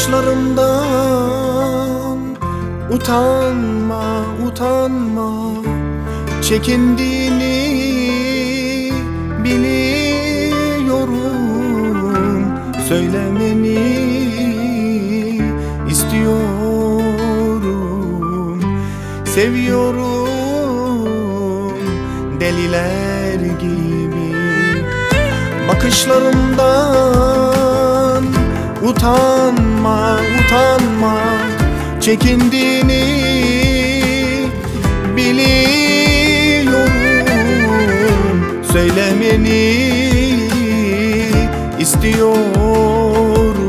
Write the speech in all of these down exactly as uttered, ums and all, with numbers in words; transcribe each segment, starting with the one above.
Bakışlarımdan utanma, utanma. Çekindiğini biliyorum. Söylemeni istiyorum. Seviyorum deliler gibi. Bakışlarımdan utanma, utanma. Çekindiğini biliyorum. Söylemeni istiyorum.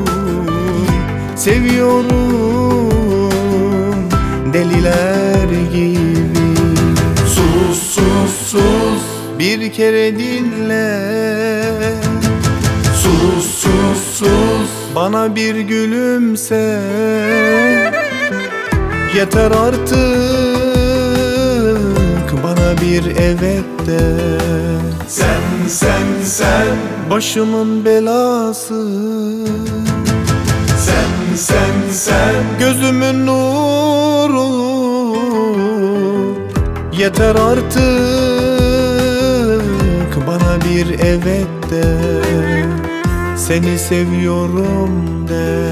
Seviyorum deliler gibi. Sus, sus, sus, bir kere dinle. Sus, sus, sus, bana bir gülümse. Yeter artık bana bir evet de. Sen, sen, sen başımın belası. Sen, sen, sen gözümün nuru. Yeter artık bana bir evet de. Seni seviyorum de.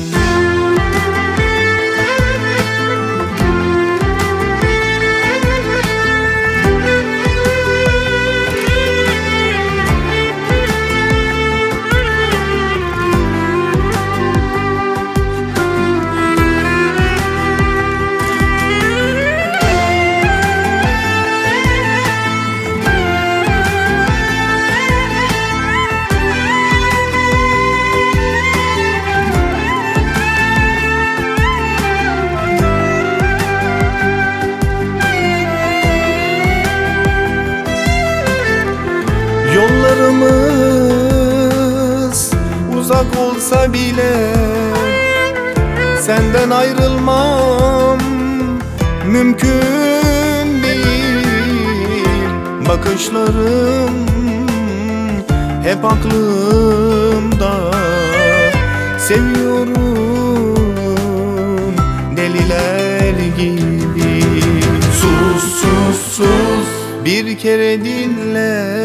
Yollarımız uzak olsa bile senden ayrılmam mümkün değil. Bakışlarım hep aklımda. Seviyorum deliler gibi. Sus, sus, sus, bir kere dinle.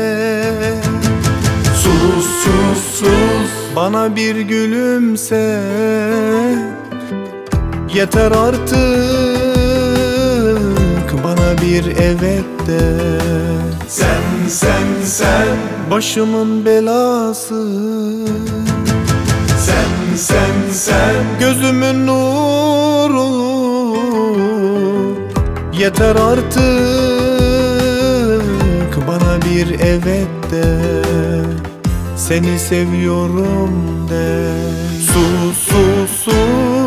Sus, sus, sus, bana bir gülümse. Yeter artık bana bir evet de. Sen, sen, sen başımın belası. Sen, sen, sen gözümün nuru. Yeter artık bana bir evet de. Seni seviyorum de. Sus, sus, sus,